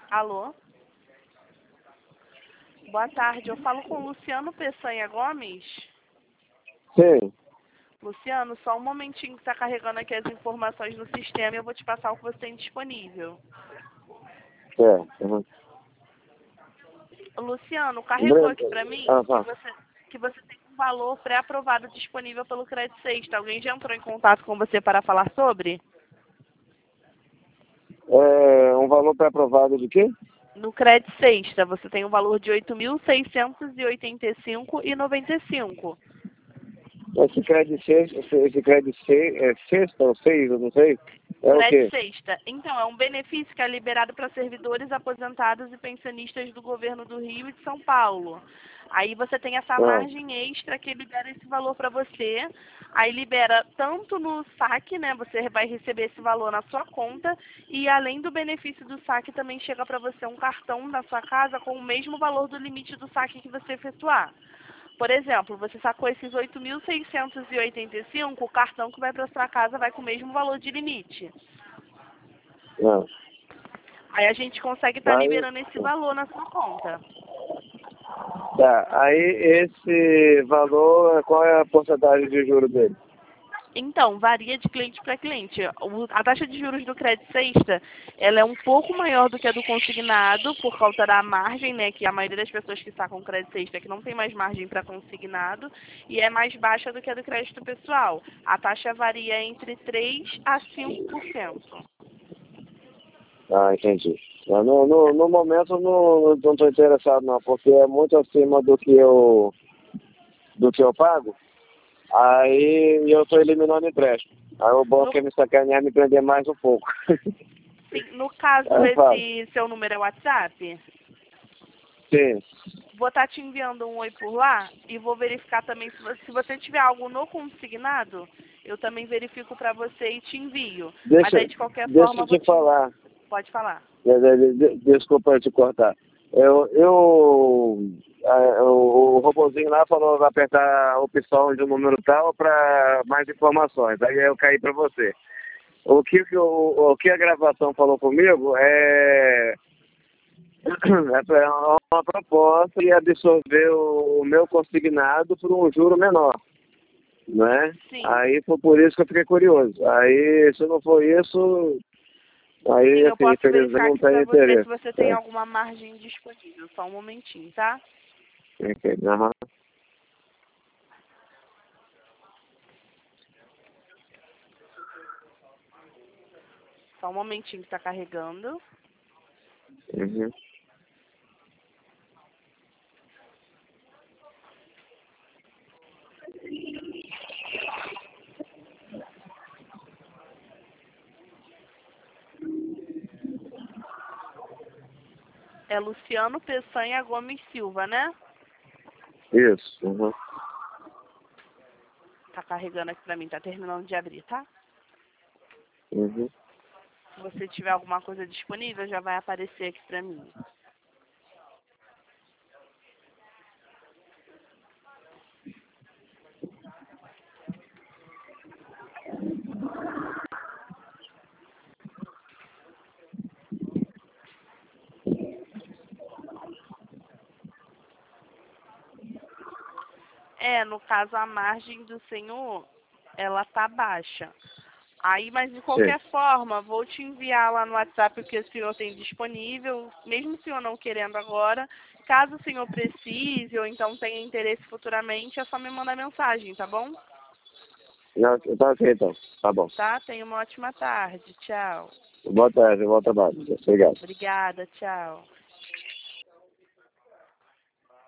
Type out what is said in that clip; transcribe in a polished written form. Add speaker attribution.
Speaker 1: Alô? Boa tarde, eu falo com o Luciano Peçanha Gomes.
Speaker 2: Sim.
Speaker 1: Luciano, só um momentinho que está carregando aqui as informações no sistema e eu vou te passar o que você tem disponível.
Speaker 2: Uhum.
Speaker 1: Luciano, carregou aqui para mim que você tem um valor pré-aprovado disponível pelo Crédito Sexta. Alguém já entrou em contato com você para falar sobre?
Speaker 2: Um valor pré-aprovado de quê?
Speaker 1: No Crédito Sexta, você tem um valor de R$ 8.685,95.
Speaker 2: Esse crédito é sexta ou seis, eu não sei. É o
Speaker 1: Crédito
Speaker 2: quê?
Speaker 1: Sexta. Então, é um benefício que é liberado para servidores, aposentados e pensionistas do governo do Rio e de São Paulo. Aí você tem essa margem extra que libera esse valor para você. Aí libera tanto no saque, né? Você vai receber esse valor na sua conta. E além do benefício do saque, também chega para você um cartão na sua casa com o mesmo valor do limite do saque que você efetuar. Por exemplo, você sacou esses 8.685, o cartão que vai para sua casa vai com o mesmo valor de limite.
Speaker 2: Não.
Speaker 1: Aí a gente consegue estar liberando esse valor na sua conta.
Speaker 2: Tá, aí esse valor, qual é a porcentagem de juros dele?
Speaker 1: Então, varia de cliente para cliente. A taxa de juros do Crédito Sexta, ela é um pouco maior do que a do consignado, por conta da margem, né, que a maioria das pessoas que sacam Crédito Sexta é que não tem mais margem para consignado, e é mais baixa do que a do crédito pessoal. A taxa varia entre 3% a 5%.
Speaker 2: Ah, entendi. No momento eu não estou interessado não, porque é muito acima do que eu pago. Aí eu estou eliminando empréstimo. Aí o banco quer me sacanear, me prender mais um pouco.
Speaker 1: Sim, no caso, esse seu número é WhatsApp?
Speaker 2: Sim.
Speaker 1: Vou estar te enviando um oi por lá e vou verificar também se você tiver algo no consignado, eu também verifico para você e te envio. Mas aí de qualquer forma
Speaker 2: Deixa eu te falar.
Speaker 1: Pode falar.
Speaker 2: Desculpa eu te cortar. O robozinho lá falou vai apertar a opção de um número tal para mais informações. Aí eu caí para você. O que a gravação falou comigo é uma proposta de absorver o meu consignado por um juro menor, né?
Speaker 1: Sim.
Speaker 2: Aí foi por isso que eu fiquei curioso. Aí, se não for isso, aí,
Speaker 1: sim, eu
Speaker 2: assim,
Speaker 1: posso
Speaker 2: infelizmente
Speaker 1: verificar
Speaker 2: não
Speaker 1: aqui
Speaker 2: tem
Speaker 1: para você
Speaker 2: interesse.
Speaker 1: se você tem alguma margem disponível. Só um momentinho, tá?
Speaker 2: Ok, aham.
Speaker 1: Só um momentinho que está carregando.
Speaker 2: Uhum.
Speaker 1: É Luciano Peçanha Gomes Silva, né?
Speaker 2: Isso. Uhum.
Speaker 1: Tá carregando aqui para mim, tá terminando de abrir, tá?
Speaker 2: Uhum.
Speaker 1: Se você tiver alguma coisa disponível, já vai aparecer aqui para mim. No caso, a margem do senhor, ela tá baixa. Aí, mas de qualquer forma, vou te enviar lá no WhatsApp o que o senhor tem disponível, mesmo o senhor não querendo agora. Caso o senhor precise ou então tenha interesse futuramente, é só me mandar mensagem, tá bom?
Speaker 2: Não, tá ok, então. Tá bom.
Speaker 1: Tá? Tenha uma ótima tarde. Tchau.
Speaker 2: Boa tarde, bom trabalho. Obrigado.
Speaker 1: Obrigada, tchau.